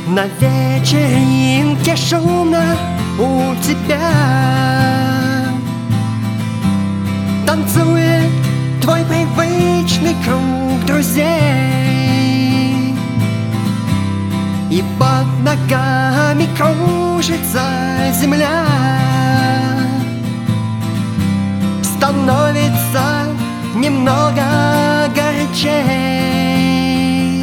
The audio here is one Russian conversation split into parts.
На вечеринке шумно у тебя танцует твой привычный круг друзей, и под ногами кружится земля. Становится немного горячей,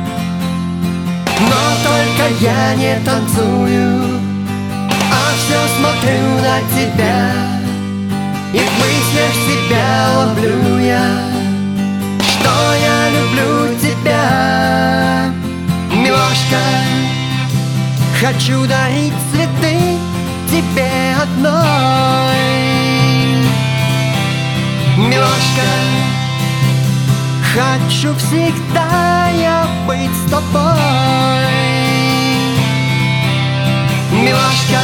но только я не танцую, а все смотрю на тебя, и в мыслях себя ловлю я, что я люблю тебя. Милашка, хочу дарить цветы тебе одной. Милашка, хочу всегда я быть с тобой. Милашка,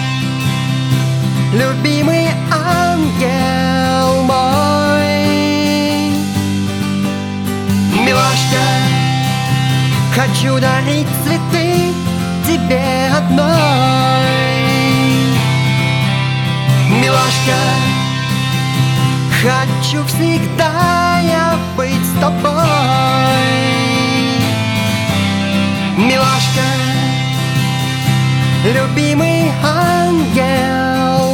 любимый ангел мой. Милашка, хочу дарить цветы тебе одной. Милашка, хочу всегда я быть с тобой. Милашка, любимый ангел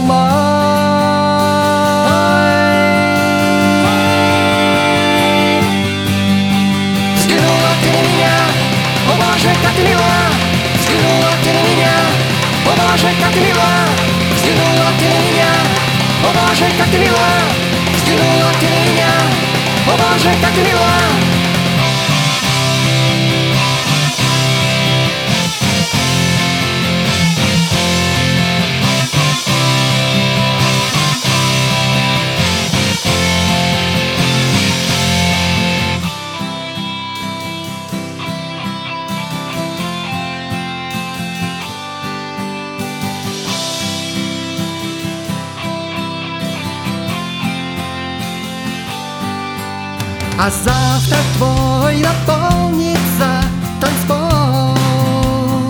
мой. Взглянула ты на меня, о Боже, как ты мила. Взглянула ты на меня, о Боже, как ты мила. Взглянула ты на меня, о Боже, как ты мила. Взглянула ты на меня, о Боже, как ты мила. А завтра твой наполнится танцпол.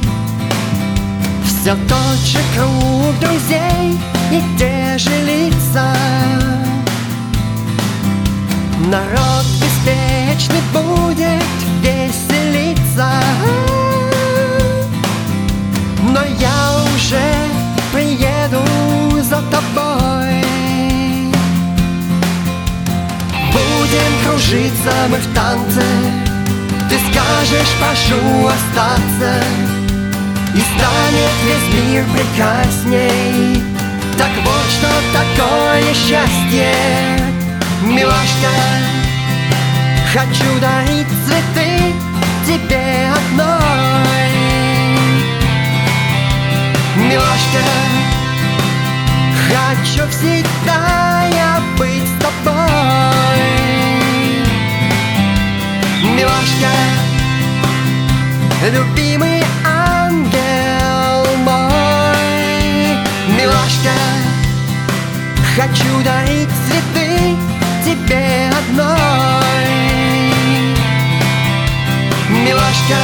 Все тот же круг друзей и те же лица. Народ беспечный будет веселиться, но я уже приеду за тобой. Будем кружиться мы в танце, ты скажешь, прошу остаться, и станет весь мир прекрасней. Так вот что такое счастье. Милашка, хочу дарить цветы тебе одной. Милашка, хочу всегда я быть с тобой. Милашка, любимый ангел мой. Милашка, хочу дарить цветы тебе одной. Милашка,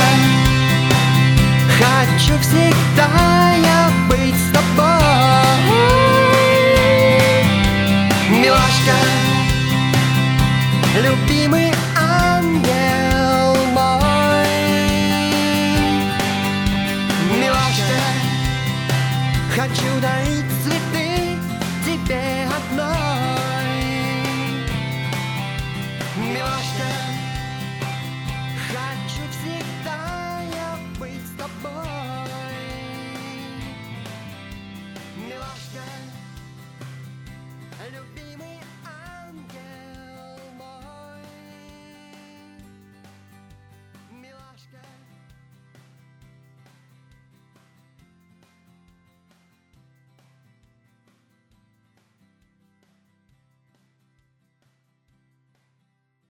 хочу всегда я быть с тобой. Милашка, любимый ангел мой. Милашка, хочу дарить цветы